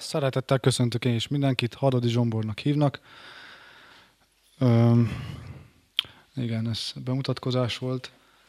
Szeretettel köszöntök én is mindenkit, Hadadi Zsombornak hívnak. Igen, ez bemutatkozás volt.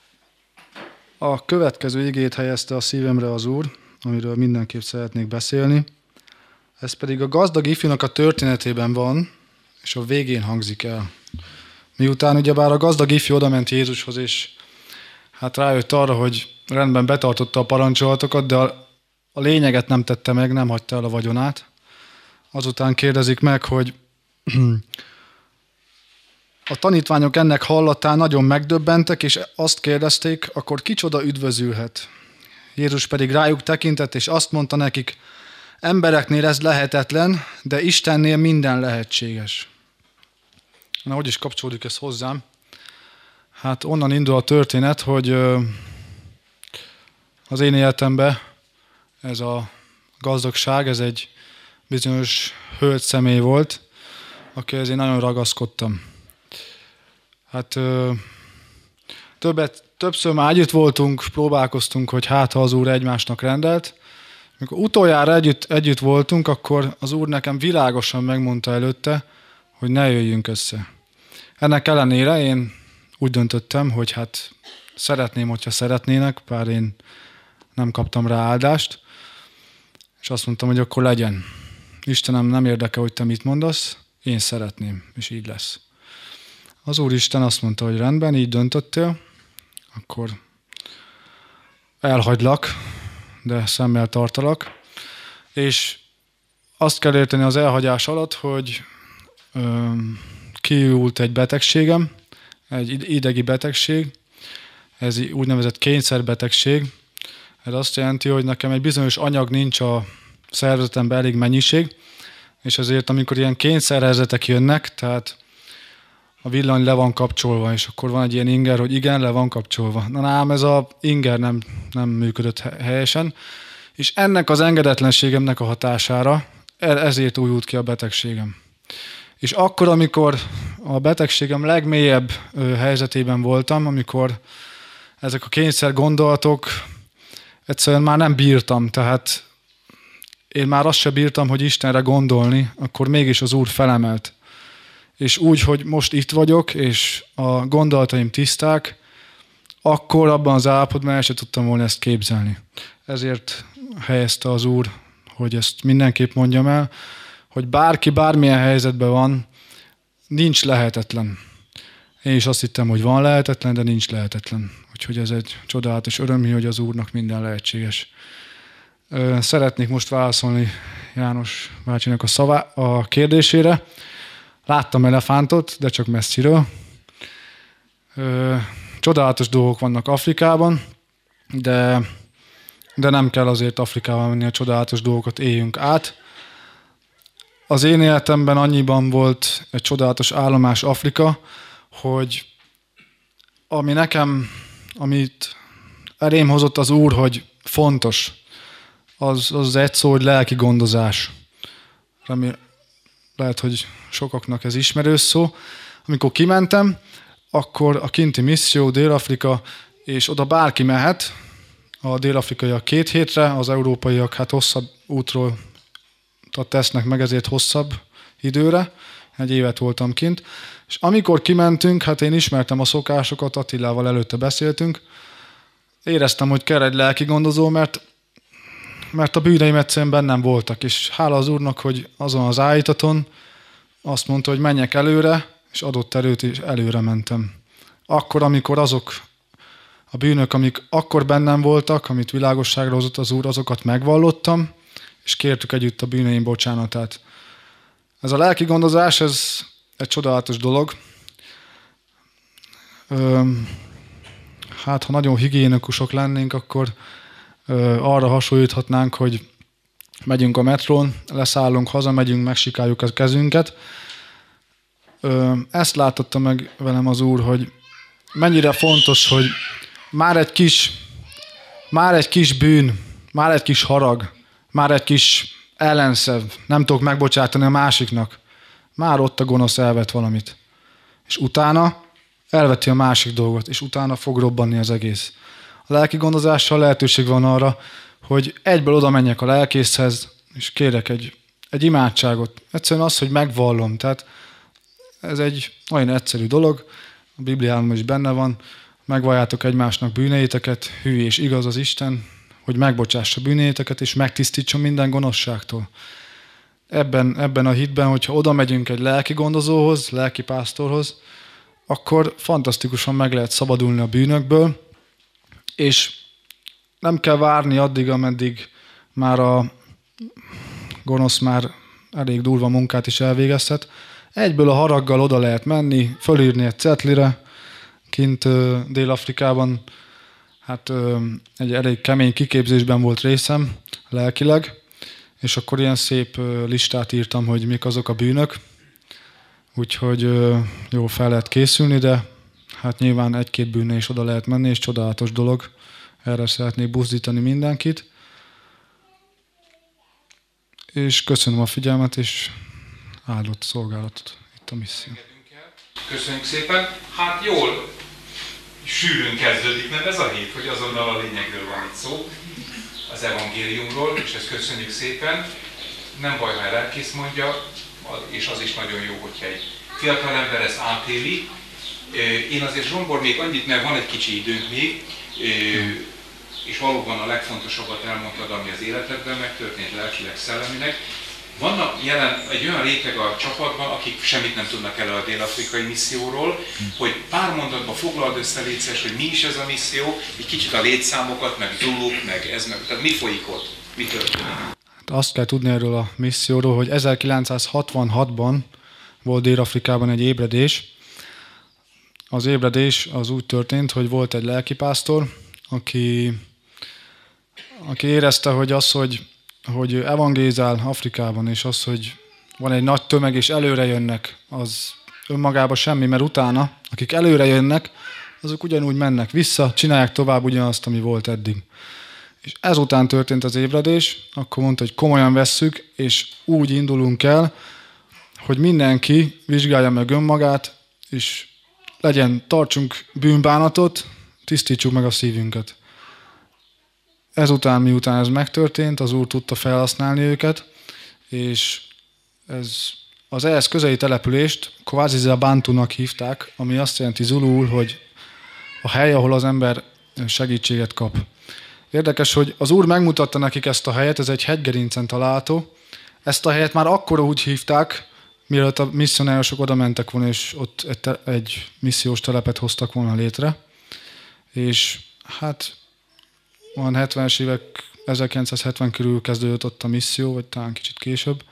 A következő igét helyezte a szívemre az Úr, amiről mindenképp szeretnék beszélni. Ez pedig a gazdag ifjúnak a történetében van, és a végén hangzik el. Miután ugyebár a gazdag ifjú odament Jézushoz, és hát rájött arra, hogy rendben betartotta a parancsolatokat, de a lényeget nem tette meg, nem hagyta el a vagyonát. Azután kérdezik meg, hogy a tanítványok ennek hallatán nagyon megdöbbentek, és azt kérdezték, akkor kicsoda üdvözülhet? Jézus pedig rájuk tekintett, és azt mondta nekik, embereknél ez lehetetlen, de Istennél minden lehetséges. Na, hogy is kapcsolódik ez hozzám? Hát onnan indul a történet, hogy az én életemben ez a gazdagság, ez egy bizonyos hölgy személy volt, akihez én nagyon ragaszkodtam. Hát többször már együtt voltunk, próbálkoztunk, hogy hát ha az Úr egymásnak rendelt. Amikor utoljára együtt voltunk, akkor az Úr nekem világosan megmondta előtte, hogy ne jöjjünk össze. Ennek ellenére én úgy döntöttem, hogy hát szeretném, hogyha szeretnének, bár én nem kaptam rá áldást, és azt mondtam, hogy akkor legyen. Istenem, nem érdekel, hogy te mit mondasz, én szeretném, és így lesz. Az Úristen azt mondta, hogy rendben, így döntöttél, akkor elhagylak, de szemmel tartalak. És azt kell érteni az elhagyás alatt, hogy kiült egy betegségem, egy idegi betegség, ez úgynevezett kényszerbetegség. Ez azt jelenti, hogy nekem egy bizonyos anyag nincs a szervezetemben elég mennyiség, és ezért amikor ilyen kényszerhelyzetek jönnek, tehát a villany le van kapcsolva, és akkor van egy ilyen inger, hogy igen, le van kapcsolva. Na ám ez a inger nem működött helyesen, és ennek az engedetlenségemnek a hatására ezért újult ki a betegségem. És akkor, amikor a betegségem legmélyebb helyzetében voltam, amikor ezek a kényszer gondolatok egyszerűen már nem bírtam, tehát én már azt sem bírtam, hogy Istenre gondolni, akkor mégis az Úr felemelt. És úgy, hogy most itt vagyok, és a gondolataim tiszták, akkor abban az állapotban el sem tudtam volna ezt képzelni. Ezért helyezte az Úr, hogy ezt mindenképp mondjam el, hogy bárki bármilyen helyzetben van, nincs lehetetlen. Én is azt hittem, hogy van lehetetlen, de nincs lehetetlen. Úgyhogy ez egy csodálatos öröm, hogy az Úrnak minden lehetséges. Szeretnék most válaszolni János bácsinak a kérdésére. Láttam elefántot, de csak messziről. Csodálatos dolgok vannak Afrikában, de nem kell azért Afrikában menni, a csodálatos dolgokat éljünk át. Az én életemben annyiban volt egy csodálatos állomás Afrika, hogy amit elém hozott az Úr, hogy fontos, az egy szó, hogy lelki gondozás. Lehet, hogy sokaknak ez ismerős szó. Amikor kimentem, akkor a kinti misszió Dél-Afrika, és oda bárki mehet, a dél-afrikaiak 2 hétre, az európaiak hát hosszabb útról tesznek meg, ezért hosszabb időre. 1 évet voltam kint. És amikor kimentünk, hát én ismertem a szokásokat, Attilával előtte beszéltünk, éreztem, hogy kell egy lelki gondozó, mert a bűneim egyszerűen bennem voltak, és hála az Úrnak, hogy azon az állítaton azt mondta, hogy menjek előre, és adott erőt, és előre mentem. Akkor, amikor azok a bűnök, amik akkor bennem voltak, amit világosságra hozott az Úr, azokat megvallottam, és kértük együtt a bűneim bocsánatát. Ez a lelki gondozás, ez egy csodálatos dolog. Hát, ha nagyon higiénikusok lennénk, akkor arra hasonlíthatnánk, hogy megyünk a metrón, leszállunk, hazamegyünk, megsikáljuk a kezünket. Ezt látotta meg velem az Úr, hogy mennyire fontos, hogy már egy kis bűn, már egy kis harag, már egy kis ellenszev, nem tudok megbocsátani a másiknak, már ott a gonosz elvet valamit. És utána elveti a másik dolgot, és utána fog robbanni az egész. A lelki gondozással lehetőség van arra, hogy egyből oda menjek a lelkészhez, és kérek egy egy imádságot. Egyszerűen az, hogy megvallom. Tehát ez egy olyan egyszerű dolog, a Bibliában is benne van, megvalljátok egymásnak bűneiteket, hű és igaz az Isten, hogy megbocsássa bűneiteket, és megtisztítson minden gonoszságtól. Ebben a hitben, hogyha oda megyünk egy lelki gondozóhoz, lelki pásztorhoz, akkor fantasztikusan meg lehet szabadulni a bűnökből, és nem kell várni addig, ameddig már a gonosz már elég durva munkát is elvégezhet. Egyből a haraggal oda lehet menni, fölírni egy cetlire, kint Dél-Afrikában, hát egy elég kemény kiképzésben volt részem lelkileg, és akkor ilyen szép listát írtam, hogy mik azok a bűnök, úgyhogy jól fel lehet készülni, de hát nyilván egy-két bűnne is oda lehet menni, és csodálatos dolog. Erre szeretnék buzdítani mindenkit. És köszönöm a figyelmet, és áldott szolgálatot itt a misszió. Köszönjük szépen. Hát jól, sűrűn kezdődik, mert ez a hét, hogy azonnal a lényegről van itt szó, az evangéliumról, és ezt köszönjük szépen. Nem baj, ha lelkész mondja, és az is nagyon jó, hogyha egy fiatal ember ezt átéli. Én azért, Zsombor, még annyit, mert van egy kicsi időnk még, és valóban a legfontosabbat elmondtad, ami az életedben megtörtént, lelkileg, szellemileg. Vannak jelen egy olyan réteg a csapatban, akik semmit nem tudnak el a dél-afrikai misszióról, hogy pár mondatban foglald össze, létszes, hogy mi is ez a misszió, egy kicsit a létszámokat, meg zuluk, meg ez, meg, tehát mi folyik ott, mi történik? Hát azt kell tudni erről a misszióról, hogy 1966-ban volt Dél-Afrikában egy ébredés. Az ébredés az úgy történt, hogy volt egy lelkipásztor, aki érezte, hogy az, hogy evangélizál Afrikában, és az, hogy van egy nagy tömeg, és előre jönnek, az önmagában semmi, mert utána, akik előre jönnek, azok ugyanúgy mennek vissza, csinálják tovább ugyanazt, ami volt eddig. És ezután történt az ébredés, akkor mondta, hogy komolyan vesszük, és úgy indulunk el, hogy mindenki vizsgálja meg önmagát, és tartsunk bűnbánatot, tisztítsuk meg a szívünket. Ezután, miután ez megtörtént, az Úr tudta felhasználni őket, és az ehhez közeli települést Kwazizia Bantunak hívták, ami azt jelenti zulul, hogy a hely, ahol az ember segítséget kap. Érdekes, hogy az Úr megmutatta nekik ezt a helyet, ez egy hegygerincen található. Ezt a helyet már akkor úgy hívták, mielőtt a misszionárosok oda mentek volna, és ott egy missziós telepet hoztak volna létre. És hát van 70-es évek, 1970 körül kezdődött ott a misszió, vagy talán kicsit később.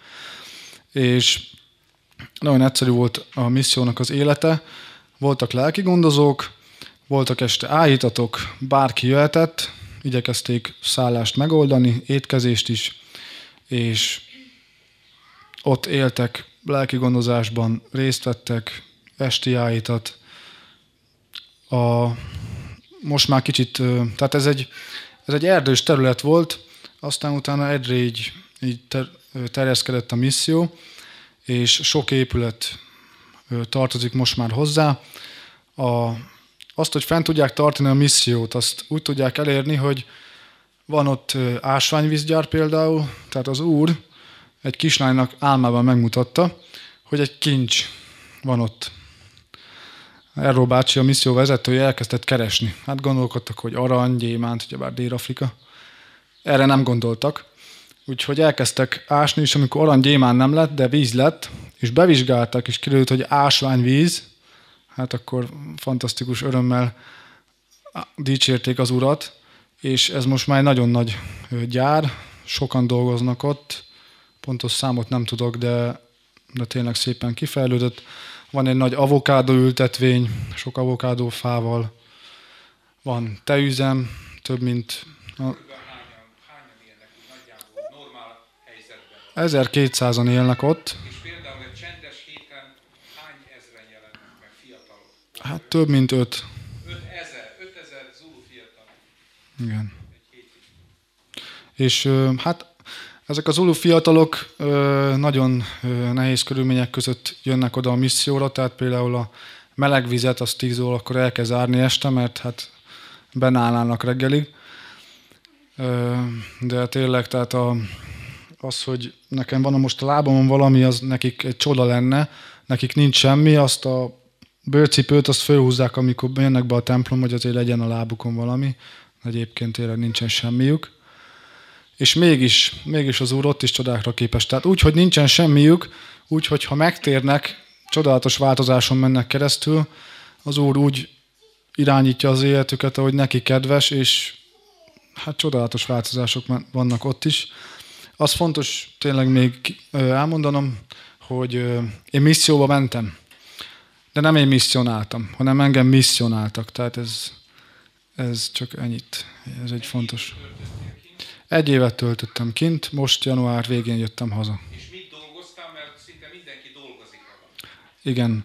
És nagyon egyszerű volt a missziónak az élete. Voltak lelki gondozók, voltak este áhítatok, bárki jöhetett, igyekezték szállást megoldani, étkezést is, és ott éltek, lelki gondozásban részt vettek, esti áhítat. Most már kicsit, tehát ez egy erdős terület volt, aztán utána egyre így terjeszkedett a misszió, és sok épület tartozik most már hozzá. Azt, hogy fent tudják tartani a missziót, azt úgy tudják elérni, hogy van ott ásványvízgyár például, tehát az Úr egy kislánynak álmában megmutatta, hogy egy kincs van ott. Erről bácsi, a misszió vezetője elkezdett keresni. Hát gondolkodtak, hogy arany, gyémánt, ugyebár Dél-Afrika. Erre nem gondoltak. Úgyhogy elkezdtek ásni, és amikor arany, gyémánt nem lett, de víz lett, és bevizsgáltak, és kiderült, hogy ásványvíz, hát akkor fantasztikus örömmel dicsérték az Urat, és ez most már egy nagyon nagy gyár, sokan dolgoznak ott, pontos számot nem tudok, de tényleg szépen kifejlődött. Van egy nagy avokádó ültetvény, sok avokádófával, van teüzem, több mint... Hányan élnek nagyjából normál helyzetben? 1200-an élnek ott. És például egy csendes héten hány ezren jelennek meg fiatalok? Hát több mint 5. 5000 zulu fiatal. Igen. És hát ezek az zulu fiatalok nagyon nehéz körülmények között jönnek oda a misszióra, tehát például a meleg vizet, az 10 órakor el kell zárni este, mert hát bennállnának reggelig. De tényleg, tehát az, hogy nekem van most a lábamon valami, az nekik egy csoda lenne, nekik nincs semmi, azt a bőrcipőt azt fölhúzzák, amikor jönnek be a templom, hogy azért legyen a lábukon valami, egyébként tényleg nincsen semmiük. És mégis az Úr ott is csodákra képes. Tehát úgy, hogy nincsen semmiük, úgy, hogy ha megtérnek, csodálatos változáson mennek keresztül, az Úr úgy irányítja az életüket, ahogy neki kedves, és hát csodálatos változások vannak ott is. Az fontos tényleg még elmondanom, hogy én misszióba mentem, de nem én misszionáltam, hanem engem misszionáltak. Tehát ez csak ennyit. Ez egy fontos. 1 évet töltöttem kint, most január végén jöttem haza. És mit dolgoztál, mert szinte mindenki dolgozik vele. Igen.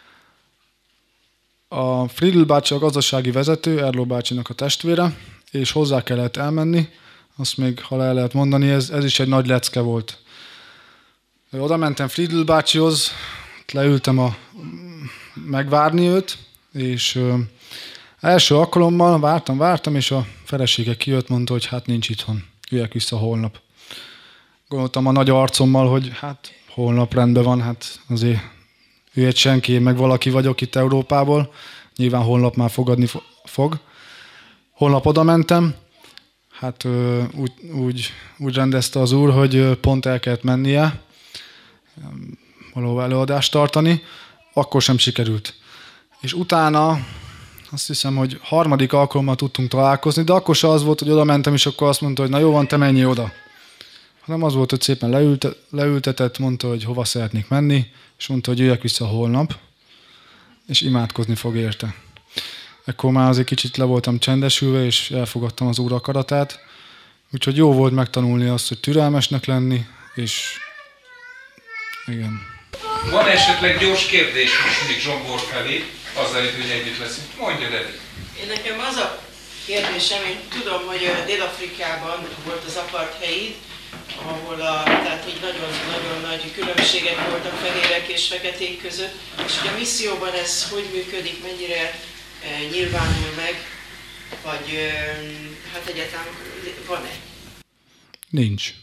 A Friedl bácsi a gazdasági vezető, Erló bácsinak a testvére, és hozzá kellett elmenni, azt még, ha el lehet mondani, ez is egy nagy lecke volt. Oda mentem Friedl bácsihoz, leültem megvárni őt, és első alkalommal vártam, és a felesége kijött, mondta, hogy hát nincs itthon, jöjjek vissza holnap. Gondoltam a nagy arcommal, hogy hát holnap rendben van, hát azért ő egy senki, én meg valaki vagyok itt Európából, nyilván holnap már fogadni fog. Holnap oda mentem, hát úgy rendezte az Úr, hogy pont el kellett mennie valahol előadást tartani, akkor sem sikerült. És utána azt hiszem, hogy 3. alkalommal tudtunk találkozni, de akkor se az volt, hogy oda mentem, és akkor azt mondta, hogy na jó van, te menj oda. Hanem az volt, hogy szépen leültetett, mondta, hogy hova szeretnék menni, és mondta, hogy jöjjek vissza holnap, és imádkozni fog érte. Ekkor már azért kicsit le voltam csendesülve, és elfogadtam az Úr akaratát. Úgyhogy jó volt megtanulni azt, hogy türelmesnek lenni, és igen. Van esetleg gyors kérdés most még Zsombor felé, azzal, hogy együtt leszünk. Mondja, Dedi. Én nekem az a kérdésem, én tudom, hogy Dél-Afrikában volt az apartheid, ahol tehát így nagyon-nagyon nagy különbségek voltak fehérek és feketék között, és hogy a misszióban ez hogy működik, mennyire nyilvánul meg, vagy hát egyáltalán van-e? Nincs.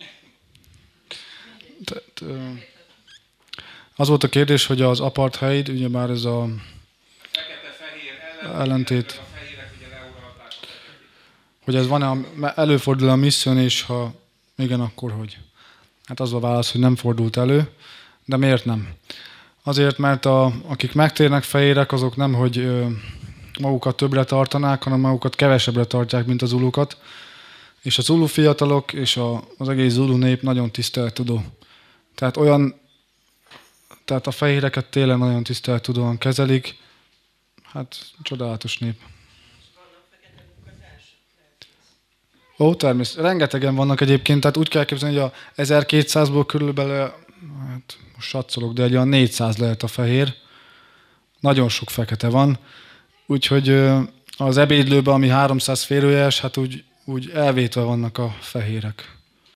Az volt a kérdés, hogy az apartheid, ugyebár ez a Fekete-fehér ellentét, a fehérek ugye leuralták. hogy ez van-e, előfordul a misszión, és ha igen, akkor hogy? Hát az a válasz, hogy nem fordult elő, de miért nem? Azért, mert akik megtérnek fehérek, azok nem, hogy magukat többre tartanák, hanem magukat kevesebbre tartják, mint az zulukat. És az zulu fiatalok és az egész zulu nép nagyon tisztelettudó. Tehát a fehéreket tényleg nagyon tisztelettudóan kezelik. Hát csodálatos nép. Ó, természetesen. Rengetegen vannak egyébként, tehát úgy kell képzelni, hogy a 1200-ból körülbelül, hát most satszolok, de egy olyan 400 lehet a fehér. Nagyon sok fekete van. Úgyhogy az ebédlőben, ami 300 férőjes, hát úgy elvétve vannak a fehérek.